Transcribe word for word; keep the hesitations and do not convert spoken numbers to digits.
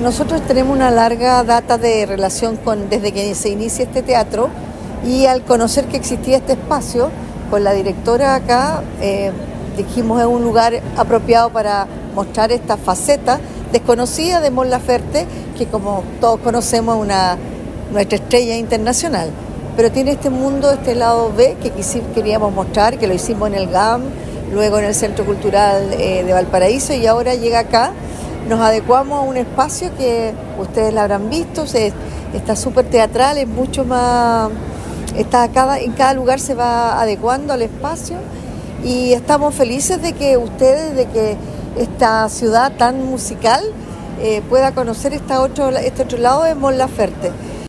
nosotros tenemos una larga data de relación con desde que se inicia este teatro, y al conocer que existía este espacio, con la directora acá, eh, dijimos es un lugar apropiado para mostrar esta faceta desconocida de Mon Laferte, que como todos conocemos es una, nuestra estrella internacional, pero tiene este mundo, este lado B que queríamos mostrar, que lo hicimos en el G A M, luego en el Centro Cultural eh, de Valparaíso, y ahora llega acá. Nos adecuamos a un espacio que ustedes la habrán visto, se, está súper teatral, es mucho más, está cada, en cada lugar se va adecuando al espacio, y estamos felices de que ustedes, de que esta ciudad tan musical eh, pueda conocer esta otro, este otro lado de Mon Laferte.